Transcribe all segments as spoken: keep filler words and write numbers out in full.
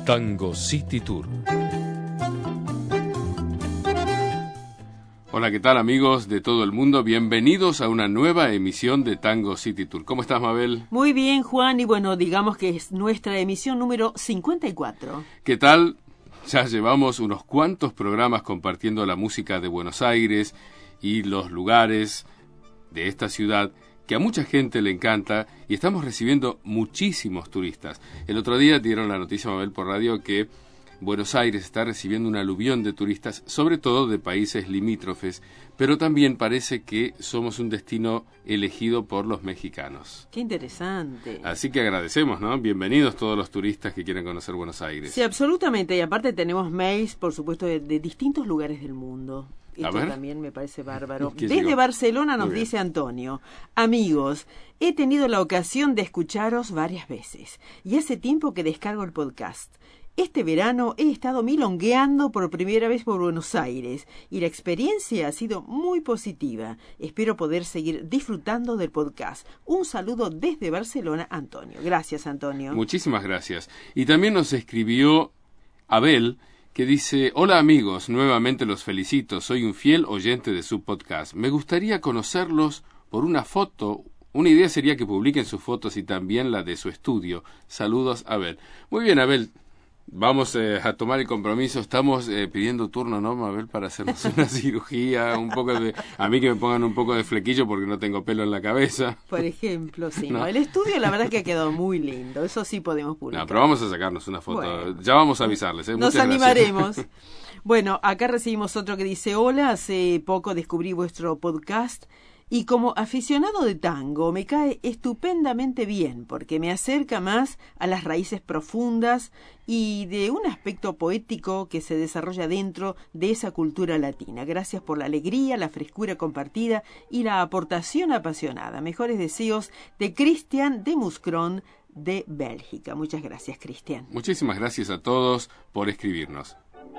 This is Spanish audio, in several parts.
Tango City Tour. Hola, ¿qué tal amigos de todo el mundo? Bienvenidos a una nueva emisión de Tango City Tour. ¿Cómo estás, Mabel? Muy bien, Juan, y bueno, digamos que es nuestra emisión número cincuenta y cuatro. ¿Qué tal? Ya llevamos unos cuantos programas compartiendo la música de Buenos Aires y los lugares de esta ciudad que a mucha gente le encanta, y estamos recibiendo muchísimos turistas. El otro día dieron la noticia, Mabel, por radio que Buenos Aires está recibiendo un aluvión de turistas, sobre todo de países limítrofes, pero también parece que somos un destino elegido por los mexicanos. ¡Qué interesante! Así que agradecemos, ¿no? Bienvenidos todos los turistas que quieren conocer Buenos Aires. Sí, absolutamente, y aparte tenemos mails, por supuesto, de, de distintos lugares del mundo. Esto también me parece bárbaro. Desde llegó? Barcelona nos dice Antonio: amigos, he tenido la ocasión de escucharos varias veces, y hace tiempo que descargo el podcast. Este verano he estado milongueando por primera vez por Buenos Aires y la experiencia ha sido muy positiva. Espero poder seguir disfrutando del podcast. Un saludo desde Barcelona, Antonio. Gracias, Antonio. Muchísimas gracias. Y también nos escribió Abel, que dice: hola amigos, nuevamente los felicito. Soy un fiel oyente de su podcast. Me gustaría conocerlos por una foto. Una idea sería que publiquen sus fotos y también la de su estudio. Saludos, Abel. Muy bien, Abel. Vamos eh, a tomar el compromiso. Estamos eh, pidiendo turno, ¿no, Mabel? Para hacernos una cirugía, un poco de... A mí que me pongan un poco de flequillo porque no tengo pelo en la cabeza. Por ejemplo, sí. ¿No? ¿no? El estudio la verdad que ha quedado muy lindo. Eso sí podemos publicar. No, pero vamos a sacarnos una foto. Bueno, ya vamos a avisarles. ¿eh? Nos Muchas animaremos. Gracias. Bueno, acá recibimos otro que dice: hola, hace poco descubrí vuestro podcast y como aficionado de tango me cae estupendamente bien porque me acerca más a las raíces profundas y de un aspecto poético que se desarrolla dentro de esa cultura latina. Gracias por la alegría, la frescura compartida y la aportación apasionada. Mejores deseos de Cristian de Muscron de Bélgica. Muchas gracias, Cristian. Muchísimas gracias a todos por escribirnos.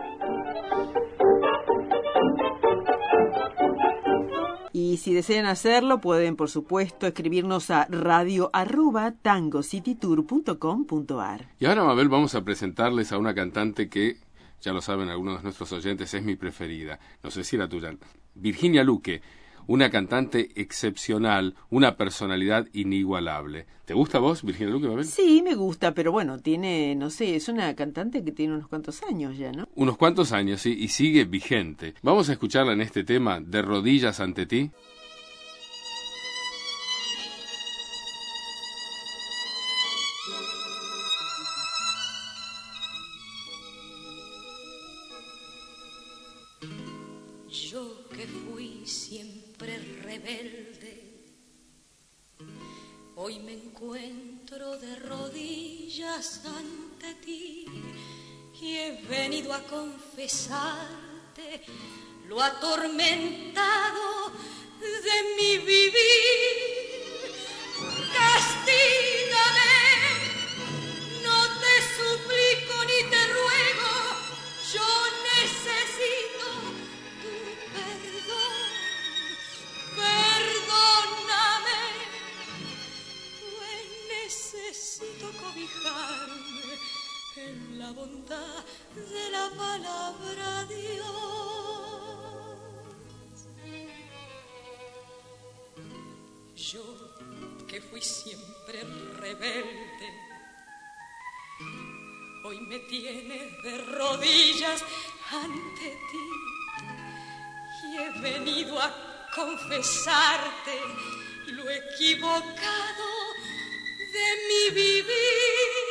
Y si desean hacerlo, pueden, por supuesto, escribirnos a radio arroba tangocitytour punto com punto ar. Y ahora, Mabel, vamos a presentarles a una cantante que, ya lo saben algunos de nuestros oyentes, es mi preferida. No sé si la tuya. Virginia Luque, una cantante excepcional, una personalidad inigualable. ¿Te gusta a vos, Virginia Luque, Mabel? Sí, me gusta, pero bueno, tiene, no sé, es una cantante que tiene unos cuantos años ya, ¿no? Unos cuantos años, sí, y sigue vigente. Vamos a escucharla en este tema, De rodillas ante ti. Yo que fui siempre rebelde, hoy me encuentro de rodillas ante ti y he venido a confesarte lo atormentado de mi vivir. Castígame, no te suplico ni te ruego, yo necesito tu perdón. Perdóname, pues necesito cobijarme en la bondad de la palabra Dios. Yo que fui siempre rebelde, hoy me tienes de rodillas ante ti y he venido a confesarte lo equivocado de mi vivir.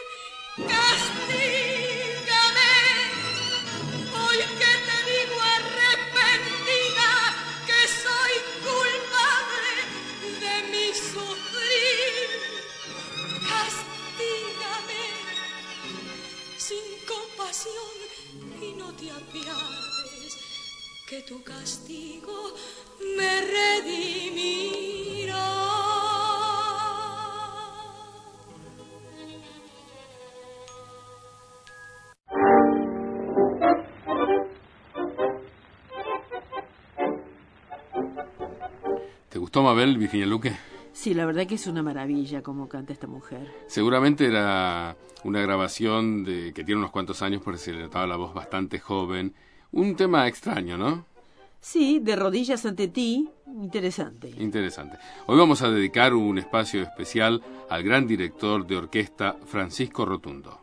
Castígame, hoy que te digo arrepentida que soy culpable de mi sufrir. Castígame sin compasión y no te apiades, que tu castigo me redimirá. ¿Te gustó, Mabel, Virginia Luque? Sí, la verdad que es una maravilla cómo canta esta mujer. Seguramente era una grabación de que tiene unos cuantos años porque se le notaba la voz bastante joven. Un tema extraño, ¿no? Sí, de rodillas ante ti, interesante. Interesante. Hoy vamos a dedicar un espacio especial al gran director de orquesta Francisco Rotundo.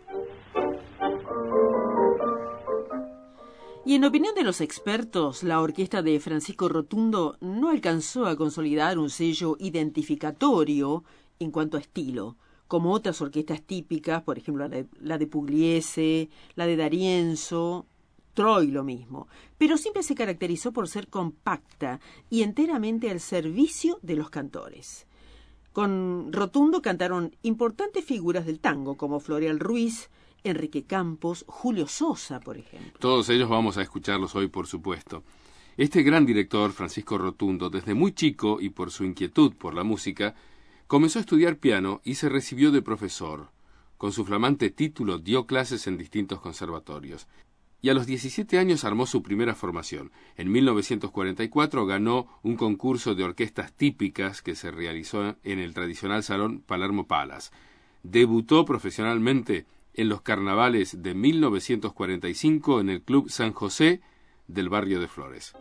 Y en opinión de los expertos, la orquesta de Francisco Rotundo no alcanzó a consolidar un sello identificatorio en cuanto a estilo, como otras orquestas típicas, por ejemplo la de, la de Pugliese, la de D'Arienzo, Troy lo mismo, pero siempre se caracterizó por ser compacta y enteramente al servicio de los cantores. Con Rotundo cantaron importantes figuras del tango, como Floreal Ruiz, Enrique Campos, Julio Sosa, por ejemplo. Todos ellos vamos a escucharlos hoy, por supuesto. Este gran director, Francisco Rotundo, desde muy chico y por su inquietud por la música, comenzó a estudiar piano y se recibió de profesor. Con su flamante título dio clases en distintos conservatorios. Y a los diecisiete años armó su primera formación. En mil novecientos cuarenta y cuatro ganó un concurso de orquestas típicas que se realizó en el tradicional Salón Palermo Palace. Debutó profesionalmente en los carnavales de mil novecientos cuarenta y cinco en el Club San José del barrio de Flores.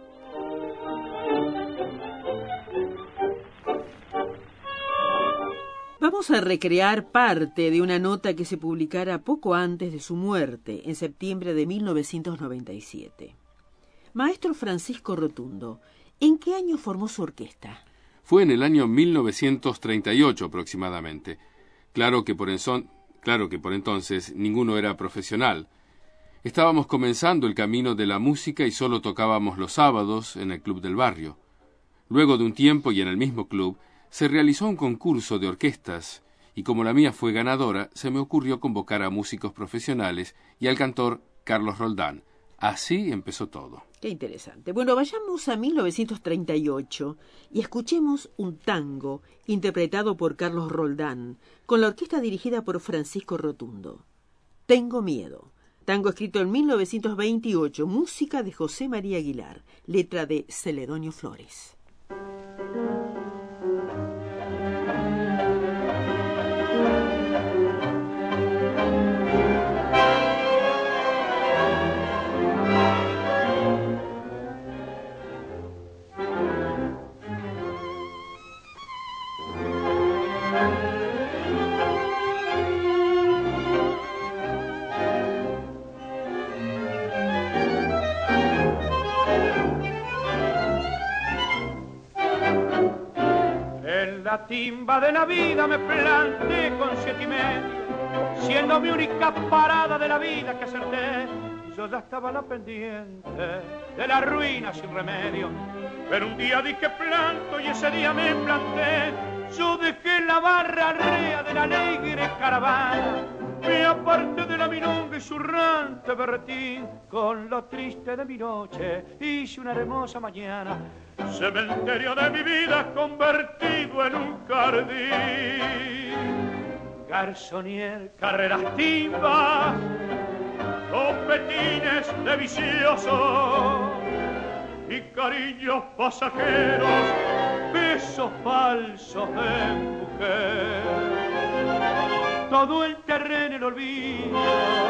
Vamos a recrear parte de una nota que se publicara poco antes de su muerte, en septiembre de mil novecientos noventa y siete. Maestro Francisco Rotundo, ¿en qué año formó su orquesta? Fue en el año mil novecientos treinta y ocho aproximadamente. Claro que por entonces... Claro que por entonces ninguno era profesional. Estábamos comenzando el camino de la música y solo tocábamos los sábados en el club del barrio. Luego de un tiempo y en el mismo club, se realizó un concurso de orquestas y como la mía fue ganadora, se me ocurrió convocar a músicos profesionales y al cantor Carlos Roldán. Así empezó todo. Qué interesante. Bueno, vayamos a mil novecientos treinta y ocho y escuchemos un tango interpretado por Carlos Roldán, con la orquesta dirigida por Francisco Rotundo. Tengo miedo. Tango escrito en mil novecientos veintiocho, música de José María Aguilar, letra de Celedonio Flores. La timba de la vida me planté con siete y medio, siendo mi única parada de la vida que acerté. Yo ya estaba a la pendiente de la ruina sin remedio, pero un día dije planto y ese día me planté. Yo dejé la barra rea de la alegre caravana, me aparté de la milonga y su rante berretín. Con lo triste de mi noche hice una hermosa mañana, cementerio de mi vida convertido en un jardín. Garzonier, carreras timbas, copetines de vicioso y cariños pasajeros, besos falsos de mujer. Todo el terreno el olvido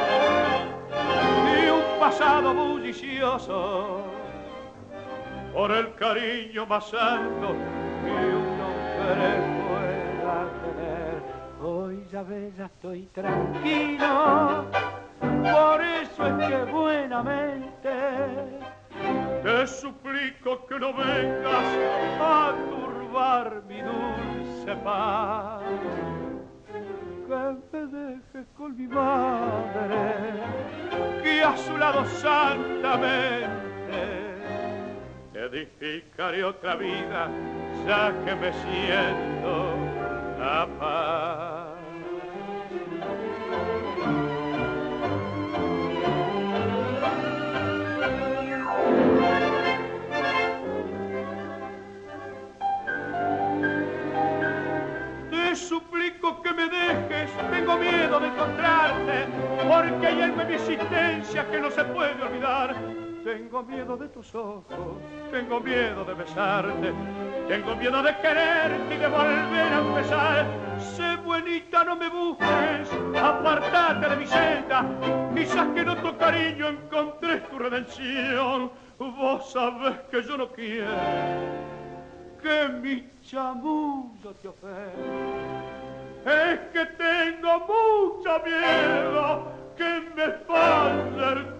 de un pasado bullicioso, por el cariño más santo que un hombre pueda tener. Hoy ya ves, ya estoy tranquilo, por eso es que buenamente te suplico que no vengas a turbar mi dulce paz, que me dejes con mi madre, que a su lado santamente edificaré otra vida, ya que me siento la paz. Te suplico que me dejes, tengo miedo de encontrarte, porque hay en mi existencia que no se puede olvidar. Tengo miedo de tus ojos, tengo miedo de besarte, Tengo miedo de quererte y de volver a empezar. Sé buenita, no me busques, apartate de mi senda. Quizás que en otro cariño encontré tu redención. Vos sabés que yo no quiero que mi chamuyo te ofenda. Es que tengo mucho miedo que me falle el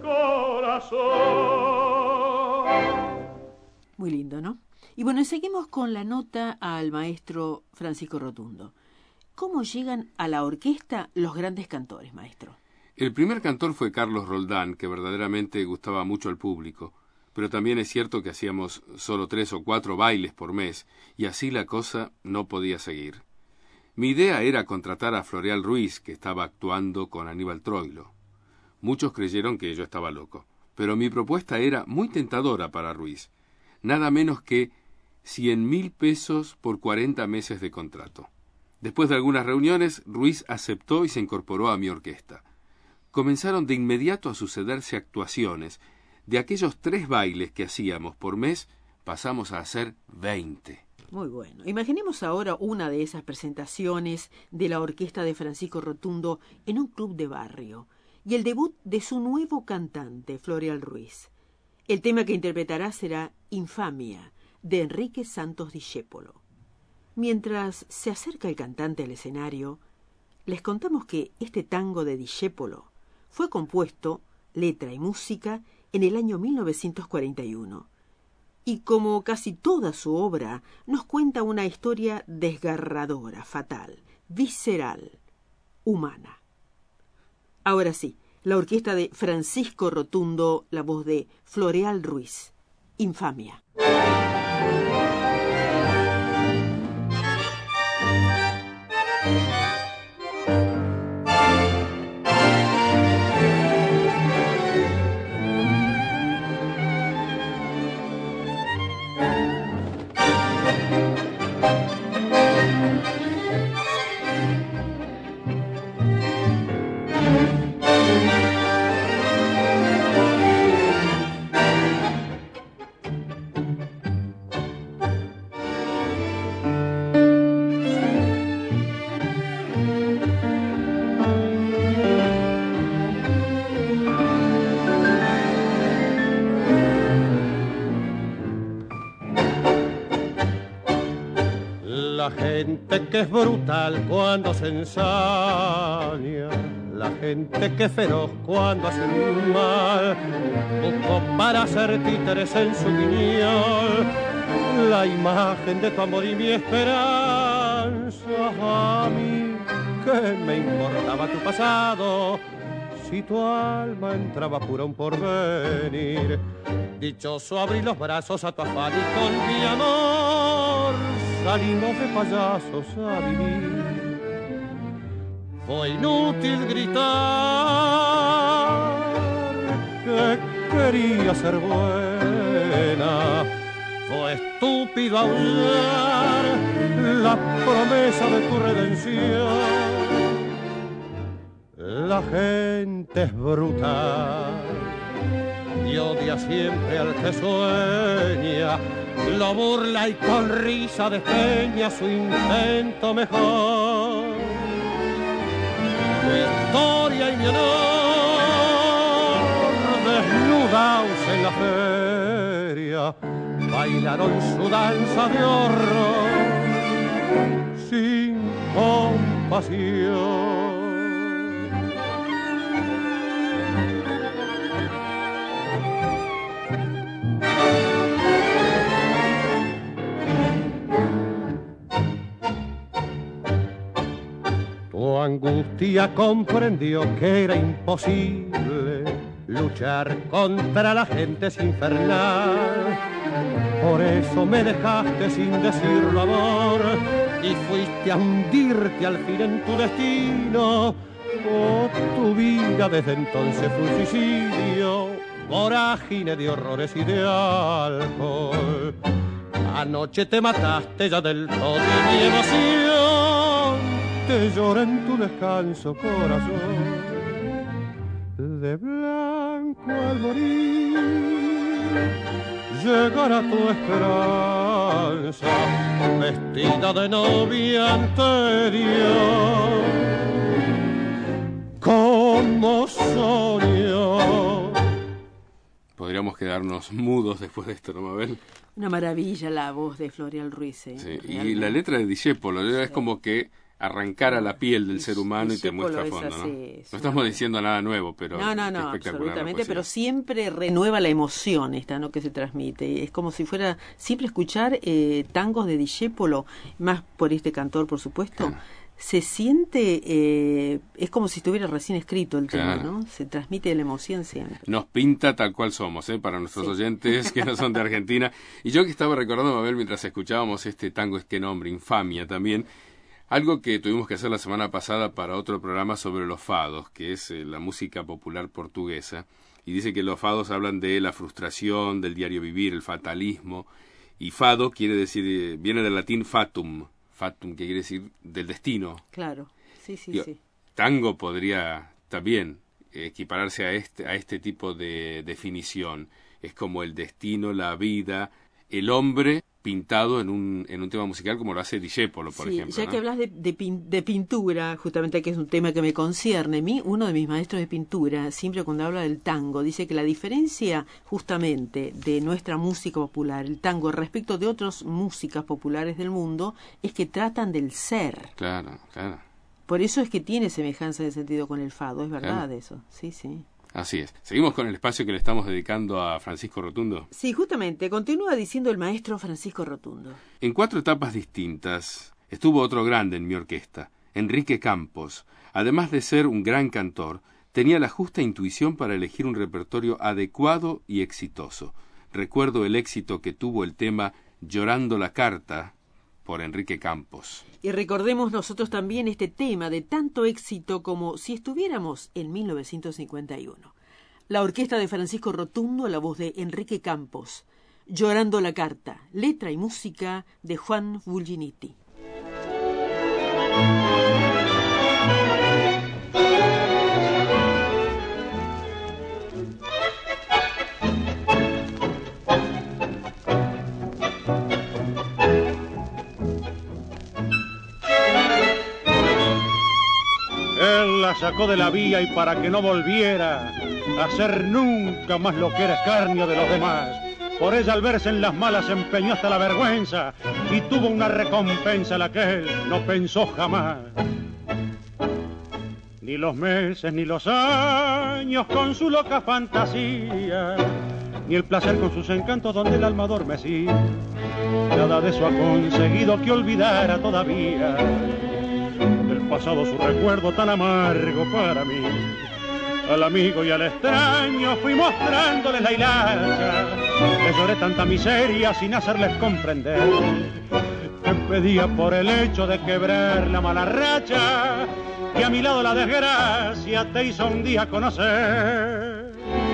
corazón. Muy lindo, ¿no? Y bueno, seguimos con la nota al maestro Francisco Rotundo. ¿Cómo llegan a la orquesta los grandes cantores, maestro? El primer cantor fue Carlos Roldán, que verdaderamente gustaba mucho al público. Pero también es cierto que hacíamos solo tres o cuatro bailes por mes, y así la cosa no podía seguir. Mi idea era contratar a Floreal Ruiz, que estaba actuando con Aníbal Troilo. Muchos creyeron que yo estaba loco, pero mi propuesta era muy tentadora para Ruiz. Nada menos que cien mil pesos por cuarenta meses de contrato. Después de algunas reuniones, Ruiz aceptó y se incorporó a mi orquesta. Comenzaron de inmediato a sucederse actuaciones. De aquellos tres bailes que hacíamos por mes, pasamos a hacer veinte. Muy bueno. Imaginemos ahora una de esas presentaciones de la orquesta de Francisco Rotundo en un club de barrio y el debut de su nuevo cantante, Floreal Ruiz. El tema que interpretará será Infamia, de Enrique Santos Discépolo. Mientras se acerca el cantante al escenario, les contamos que este tango de Discépolo fue compuesto, letra y música, en el año mil novecientos cuarenta y uno. Y como casi toda su obra, nos cuenta una historia desgarradora, fatal, visceral, humana. Ahora sí, la orquesta de Francisco Rotundo, la voz de Floreal Ruiz, Infamia. La gente que es brutal cuando se ensaña, la gente que es feroz cuando hace mal, buscó para hacer títeres en su guiñol la imagen de tu amor y mi esperanza. A mí, ¿qué me importaba tu pasado? Si tu alma entraba pura un porvenir, dichoso abrí los brazos a tu afán y con mi amor salimos de payasos a vivir. Fue inútil gritar que quería ser buena, fue estúpido aullar la promesa de tu redención. La gente es brutal y odia siempre al que sueña, lo burla y con risa despeña su intento mejor. Mi historia y mi honor, desnudaos en la feria, bailaron su danza de horror sin compasión. Tu angustia comprendió que era imposible luchar contra la gente infernal. Por eso me dejaste sin decirlo, amor, y fuiste a hundirte al fin en tu destino. Oh, tu vida desde entonces fue un suicidio, vorágine de horrores y de alcohol. Anoche te mataste ya del todo y mi emoción te llora en tu descanso, corazón. De blanco al morir llegará tu esperanza, vestida de novia anterior, como soñó. Podríamos quedarnos mudos después de esto, ¿no, Mabel? Una maravilla la voz de Florial Ruiz. ¿eh? Sí, y la letra de Discépolo sí. Es como que arrancara la piel del ser humano y te muestra a fondo, ¿no? No estamos diciendo nada nuevo, pero no, no, no, absolutamente, pero siempre renueva la emoción esta, ¿no? Que se transmite. Es como si fuera siempre escuchar eh, tangos de Discépolo, más por este cantor, por supuesto. Claro. Se siente, eh, es como si estuviera recién escrito el tema, claro. ¿no? Se transmite la emoción siempre. Nos pinta tal cual somos, ¿eh? Para nuestros sí. oyentes que no son de Argentina. Y yo que estaba recordando, Mabel, mientras escuchábamos este tango, este nombre, Infamia también, algo que tuvimos que hacer la semana pasada para otro programa sobre los fados, que es eh, la música popular portuguesa, y dice que los fados hablan de la frustración, del diario vivir, el fatalismo, y fado quiere decir, eh, viene del latín fatum, fatum que quiere decir del destino. Claro, sí, sí, Yo, sí. Tango podría también equipararse a este, a este tipo de definición, es como el destino, la vida, el hombre pintado en un en un tema musical como lo hace Discépolo, por sí, ejemplo. Ya ¿no? que hablas de, de, pin, de pintura, justamente que es un tema que me concierne, a mí, uno de mis maestros de pintura, siempre cuando habla del tango, dice que la diferencia justamente de nuestra música popular, el tango, respecto de otras músicas populares del mundo, es que tratan del ser. Claro, claro. Por eso es que tiene semejanza de sentido con el fado, es verdad claro. eso, sí, sí. Así es. ¿Seguimos con el espacio que le estamos dedicando a Francisco Rotundo? Sí, justamente. Continúa diciendo el maestro Francisco Rotundo. En cuatro etapas distintas estuvo otro grande en mi orquesta, Enrique Campos. Además de ser un gran cantor, tenía la justa intuición para elegir un repertorio adecuado y exitoso. Recuerdo el éxito que tuvo el tema Llorando la carta por Enrique Campos. Y recordemos nosotros también este tema de tanto éxito como si estuviéramos en mil novecientos cincuenta y uno. La orquesta de Francisco Rotundo, la voz de Enrique Campos. Llorando la carta, letra y música de Juan Fulginiti. La sacó de la vía y para que no volviera a ser nunca más lo que era escarnio de los demás. Por ella al verse en las malas se empeñó hasta la vergüenza y tuvo una recompensa la que él no pensó jamás. Ni los meses ni los años con su loca fantasía, ni el placer con sus encantos donde el alma adormecía, nada de eso ha conseguido que olvidara todavía pasado su recuerdo tan amargo para mí. Al amigo y al extraño fui mostrándoles la hilacha, les lloré tanta miseria sin hacerles comprender que pedía por el hecho de quebrar la mala racha que a mi lado la desgracia te hizo un día conocer.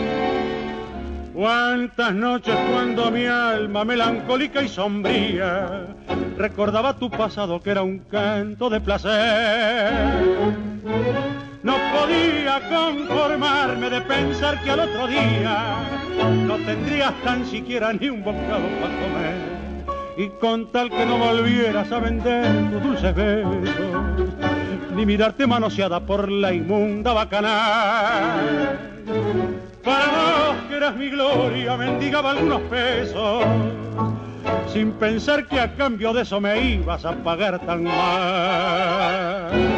Cuántas noches cuando mi alma melancólica y sombría recordaba tu pasado que era un canto de placer. No podía conformarme de pensar que al otro día no tendrías tan siquiera ni un bocado para comer, y con tal que no volvieras a vender tus dulces besos ni mirarte manoseada por la inmunda bacanal. Para vos que eras mi gloria mendigaba algunos pesos sin pensar que a cambio de eso me ibas a pagar tan mal.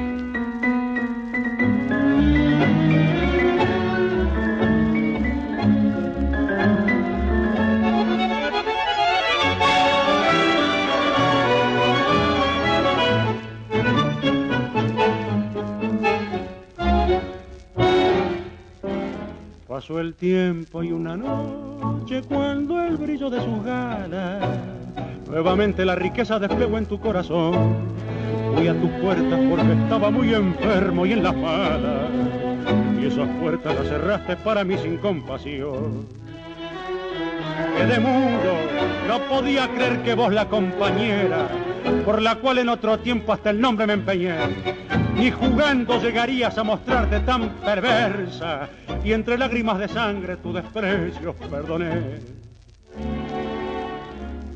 Pasó el tiempo y una noche cuando el brillo de sus galas nuevamente la riqueza desplegó en tu corazón. Fui a tus puertas porque estaba muy enfermo y en las malas, y esas puertas las cerraste para mí sin compasión. Quedé mudo, no podía creer que vos la compañera, por la cual en otro tiempo hasta el nombre me empeñé, ni jugando llegarías a mostrarte tan perversa, y entre lágrimas de sangre tu desprecio perdoné.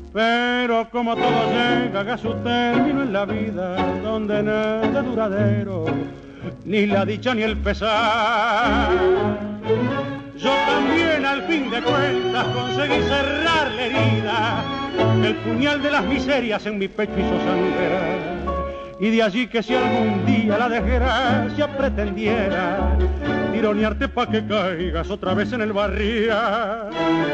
Pero como todo llega a su término en la vida, donde nada es duradero, ni la dicha ni el pesar, yo también al fin de cuentas conseguí cerrar la herida, el puñal de las miserias en mi pecho hizo sangrar. Y de allí que si algún día la desgracia pretendiera tironearte pa' que caigas otra vez en el barrial,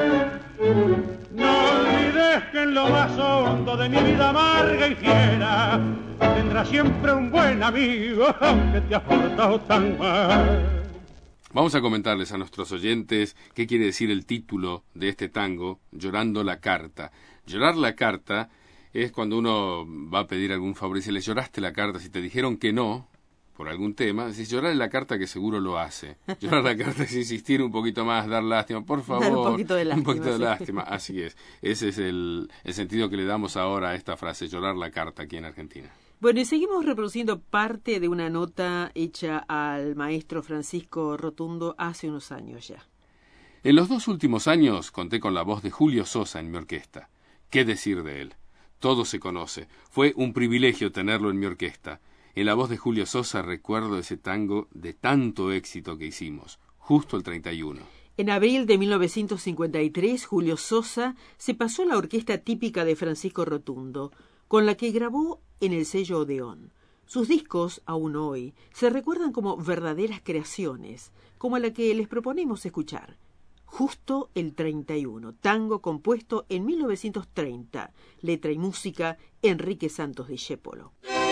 no olvides que en lo más hondo de mi vida amarga y fiera tendrás siempre un buen amigo que te ha portado tan mal. Vamos a comentarles a nuestros oyentes qué quiere decir el título de este tango, Llorando la carta. Llorar la carta es cuando uno va a pedir algún favor y dice, ¿le lloraste la carta? Si te dijeron que no, por algún tema, decís, llorar la carta que seguro lo hace. Llorar la carta es insistir un poquito más, dar lástima, por favor. Dar un poquito de lástima. Un poquito de sí. lástima, así es. Ese es el, el sentido que le damos ahora a esta frase, llorar la carta aquí en Argentina. Bueno, y seguimos reproduciendo parte de una nota hecha al maestro Francisco Rotundo hace unos años ya. En los dos últimos años conté con la voz de Julio Sosa en mi orquesta. ¿Qué decir de él? Todo se conoce. Fue un privilegio tenerlo en mi orquesta. En la voz de Julio Sosa recuerdo ese tango de tanto éxito que hicimos, justo el treinta y uno. En abril de mil novecientos cincuenta y tres, Julio Sosa se pasó a la orquesta típica de Francisco Rotundo, con la que grabó en el sello Odeón. Sus discos, aún hoy, se recuerdan como verdaderas creaciones, como la que les proponemos escuchar. Justo el treinta y uno, tango compuesto en mil novecientos treinta, letra y música Enrique Santos Discépolo.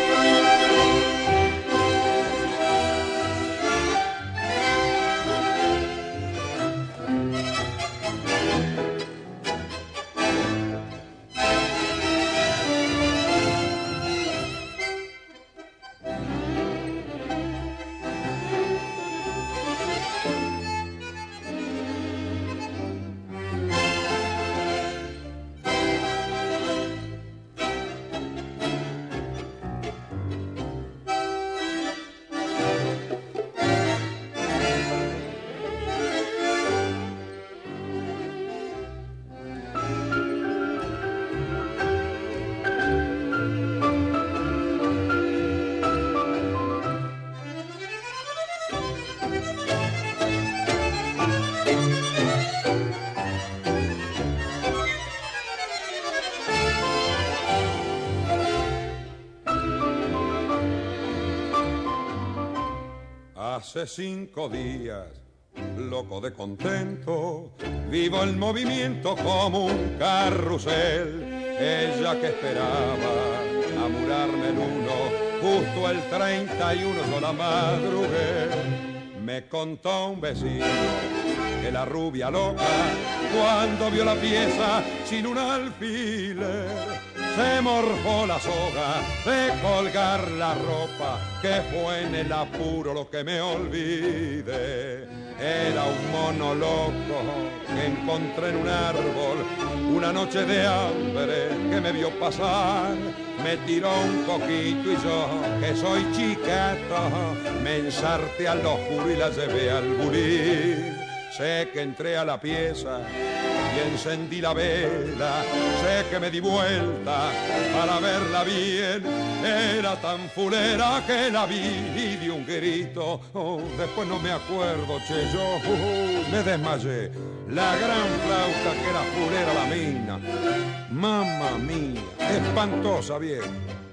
Hace cinco días, loco de contento, vivo el movimiento como un carrusel. Ella que esperaba amurarme el uno, justo el treinta y uno yo la madrugué. Me contó un vecino que la rubia loca, cuando vio la pieza sin un alfiler, se morfó la soga de colgar la ropa, que fue en el apuro lo que me olvidé. Era un mono loco que encontré en un árbol, una noche de hambre que me vio pasar. Me tiró un coquito y yo, que soy chiquito, me ensarté a lo oscuro y la llevé al bulín. Sé que entré a la pieza y encendí la vela, sé que me di vuelta para verla bien. Era tan fulera que la vi y di un grito. Oh, después no me acuerdo, che, yo uh, me desmayé. La gran flauta que era fulera la mina. Mamma mía, espantosa vieja.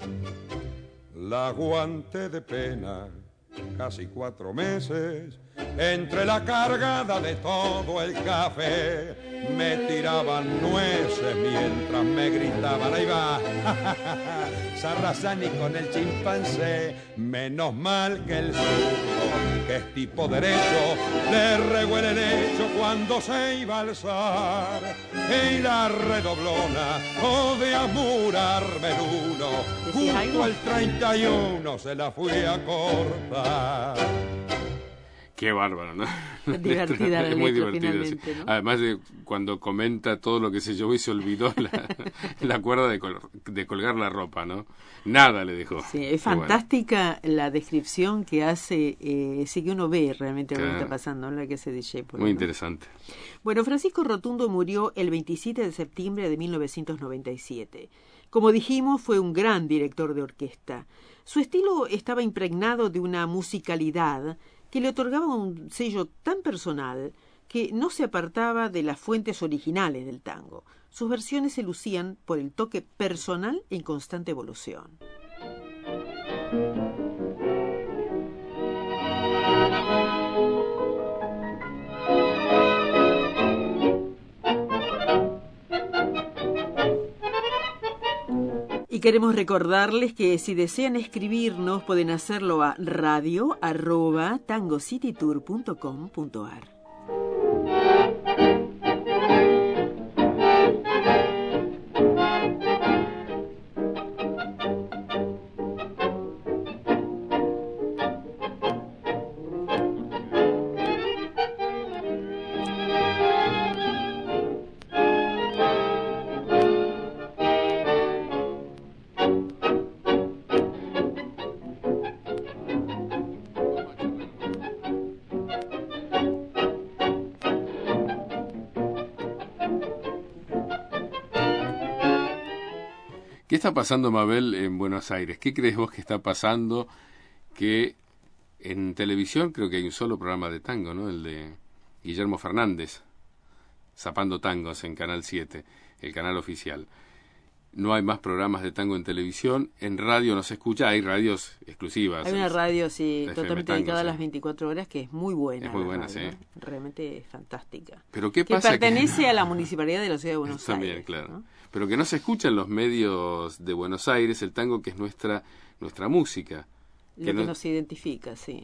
La aguanté de pena casi cuatro meses, entre la cargada de todo el café. Me tiraban nueces mientras me gritaban, ahí va, Sarrazani con el chimpancé. Menos mal que el zurdo, que es tipo derecho, le regó el hecho cuando se iba a alzar. Y la redoblona, oh de amurarme el uno, junto al treinta y uno se la fui a cortar. Qué bárbaro, ¿no? Divertida la es muy letra, divertido, sí. ¿no? Además de cuando comenta todo lo que se llevó y se olvidó la, la cuerda de, col de colgar la ropa, ¿no? Nada le dejó. Sí, es fantástica bueno. La descripción que hace, eh, sí que uno ve realmente claro. Lo que está pasando, ¿no? La que hace D J. Muy ¿no? interesante. Bueno, Francisco Rotundo murió el veintisiete de septiembre de mil novecientos noventa y siete. Como dijimos, fue un gran director de orquesta. Su estilo estaba impregnado de una musicalidad que le otorgaba un sello tan personal que no se apartaba de las fuentes originales del tango. Sus versiones se lucían por el toque personal en constante evolución. Y queremos recordarles que si desean escribirnos pueden hacerlo a radio arroba tangocitytour punto com punto a r. ¿Qué está pasando, Mabel, en Buenos Aires? ¿Qué crees vos que está pasando? Que en televisión creo que hay un solo programa de tango, ¿no? El de Guillermo Fernández, Zapando Tangos en Canal siete, el canal oficial. No hay más programas de tango en televisión. En radio no se escucha, hay radios exclusivas. Hay una es, radio, sí, totalmente tango, dedicada sí. a las veinticuatro horas, que es muy buena. Es muy buena, radio, sí. ¿no? Realmente es fantástica. Pero ¿qué que pasa? Pertenece que... a la Municipalidad de la Ciudad de Buenos También, Aires. claro. ¿No? Pero que no se escucha en los medios de Buenos Aires el tango, que es nuestra nuestra música. Lo que, que no... nos identifica, sí.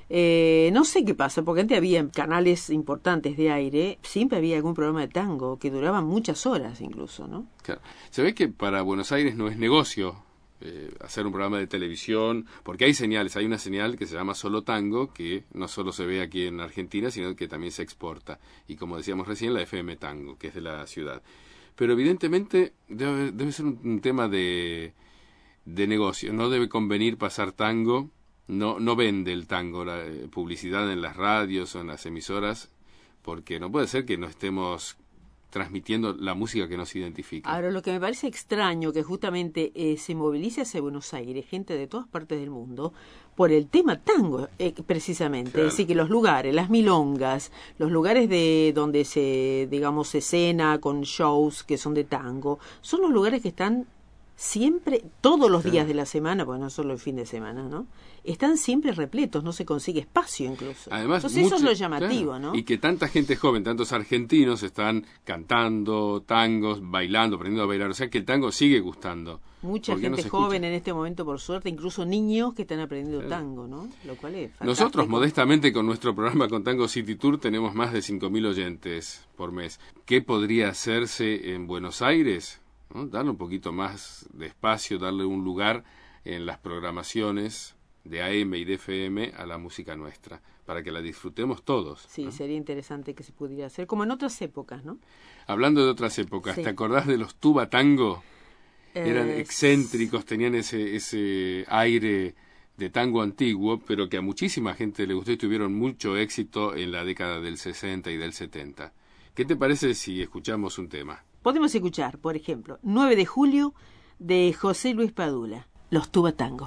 Eh, no sé qué pasa, porque antes había canales importantes de aire, siempre había algún programa de tango que duraban muchas horas incluso, ¿no? Claro. Se ve que para Buenos Aires no es negocio eh, hacer un programa de televisión, porque hay señales, hay una señal que se llama Solo Tango, que no solo se ve aquí en Argentina, sino que también se exporta. Y como decíamos recién, la F M Tango, que es de la ciudad. Pero evidentemente debe, debe ser un, un tema de, de negocio, no debe convenir pasar tango. No, no vende el tango, la eh, publicidad en las radios o en las emisoras, porque no puede ser que no estemos transmitiendo la música que nos identifica. Ahora, lo que me parece extraño que justamente eh, se movilice hacia Buenos Aires gente de todas partes del mundo por el tema tango, eh, precisamente. Claro. Es decir, que los lugares, las milongas, los lugares de donde se, digamos, se cena con shows que son de tango, son los lugares que están siempre, todos los días de la semana, porque no solo el fin de semana, ¿no? Están siempre repletos, no se consigue espacio incluso. Además, entonces mucho, eso es lo llamativo, claro, ¿no? Y que tanta gente joven, tantos argentinos están cantando tangos, bailando, aprendiendo a bailar, o sea que el tango sigue gustando. Mucha gente no joven en este momento, por suerte, incluso niños que están aprendiendo claro. tango, ¿no? Lo cual es fantástico. Nosotros, modestamente, con nuestro programa con Tango City Tour, tenemos más de cinco mil oyentes por mes. ¿Qué podría hacerse en Buenos Aires? ¿No? Darle un poquito más de espacio, darle un lugar en las programaciones de A M y de F M a la música nuestra, para que la disfrutemos todos. Sí, ¿no? Sería interesante que se pudiera hacer, como en otras épocas, ¿no? Hablando de otras épocas, sí. ¿Te acordás de los tuba tango? Eh, Eran excéntricos, tenían ese, ese aire de tango antiguo, pero que a muchísima gente le gustó y tuvieron mucho éxito en la década del sesenta y del setenta. ¿Qué te parece si escuchamos un tema? Podemos escuchar, por ejemplo, nueve de julio de José Luis Padula, Los Tuba Tango.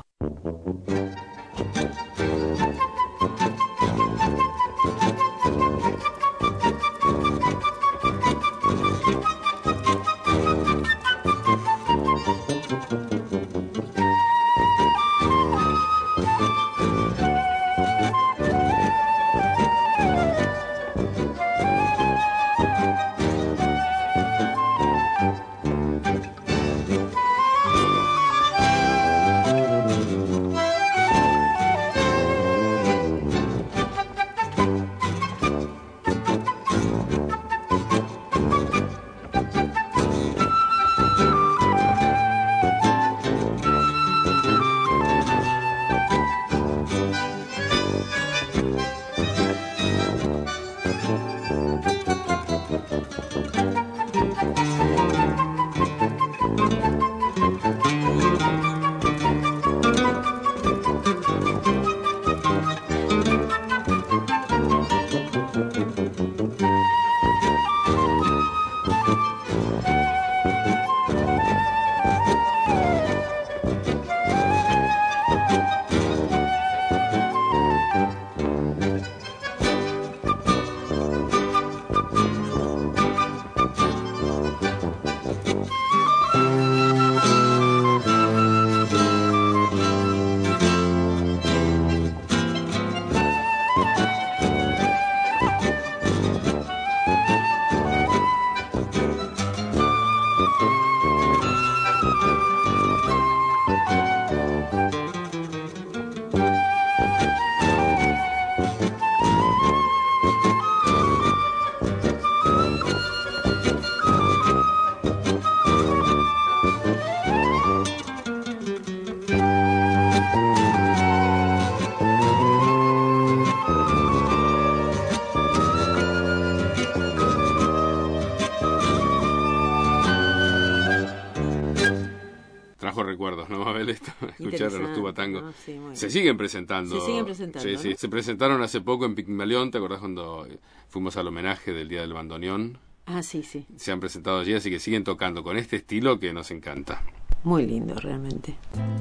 Mabel, esto, escuchar a los tubatangos. ¿No? Sí, se siguen presentando. Se siguen presentando, Sí, ¿no? sí. Se presentaron hace poco en Pigmalión, ¿te acordás cuando fuimos al homenaje del Día del Bandoneón? Ah, sí, sí. Se han presentado allí, así que siguen tocando con este estilo que nos encanta. Muy lindo, realmente.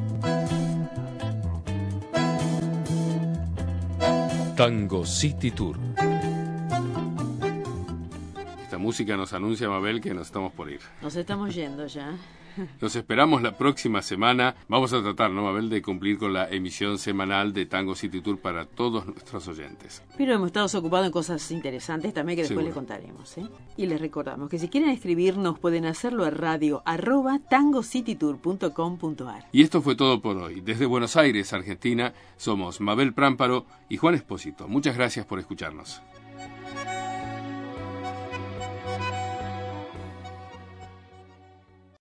Tango City Tour. Esta música nos anuncia, Mabel, que nos estamos por ir. Nos estamos yendo ya. Nos esperamos la próxima semana. Vamos a tratar, ¿no, Mabel?, de cumplir con la emisión semanal de Tango City Tour para todos nuestros oyentes. Pero hemos estado ocupados en cosas interesantes también que después Seguro. les contaremos, ¿eh? Y les recordamos que si quieren escribirnos pueden hacerlo a radio arroba tangocitytour punto com punto ar. Y esto fue todo por hoy. Desde Buenos Aires, Argentina, somos Mabel Prámparo y Juan Espósito. Muchas gracias por escucharnos.